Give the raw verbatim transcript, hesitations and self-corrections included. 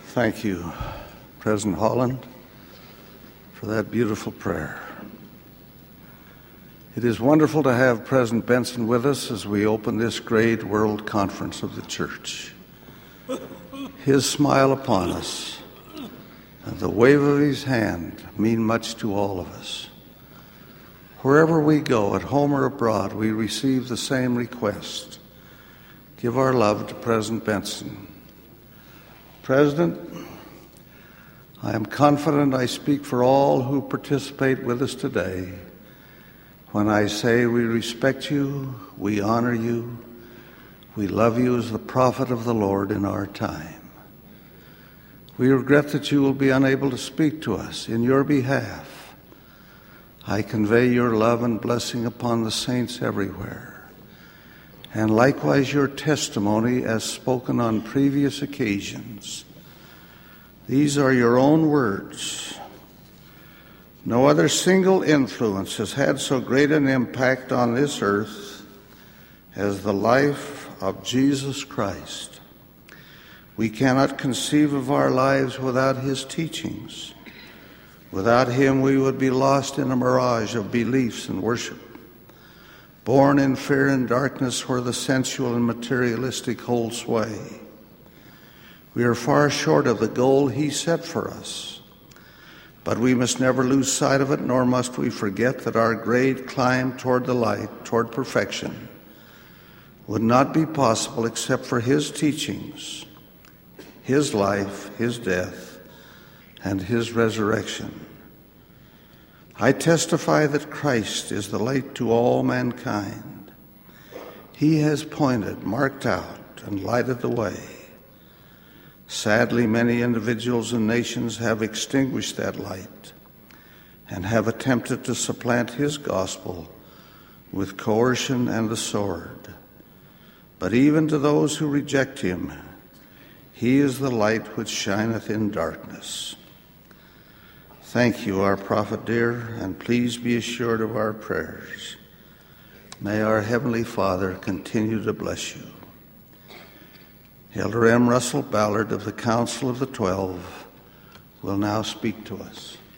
Thank you, President Holland, for that beautiful prayer. It is wonderful to have President Benson with us as we open this great world conference of the church. His smile upon us and the wave of his hand mean much to all of us. Wherever we go, at home or abroad, we receive the same request. Give our love to President Benson. President, I am confident I speak for all who participate with us today when I say we respect you, we honor you, we love you as the prophet of the Lord in our time. We regret that you will be unable to speak to us in your behalf. I convey your love and blessing upon the saints everywhere, and likewise your testimony as spoken on previous occasions. These are your own words. No other single influence has had so great an impact on this earth as the life of Jesus Christ. We cannot conceive of our lives without his teachings. Without him, we would be lost in a mirage of beliefs and worship, born in fear and darkness where the sensual and materialistic hold sway. We are far short of the goal he set for us, but we must never lose sight of it, nor must we forget that our great climb toward the light, toward perfection, would not be possible except for his teachings, his life, his death, and his resurrection. I testify that Christ is the light to all mankind. He has pointed, marked out, and lighted the way. Sadly, many individuals and nations have extinguished that light and have attempted to supplant his gospel with coercion and the sword. But even to those who reject him, he is the light which shineth in darkness. Thank you, our prophet dear, and please be assured of our prayers. May our Heavenly Father continue to bless you. Elder M. Russell Ballard of the Council of the Twelve will now speak to us.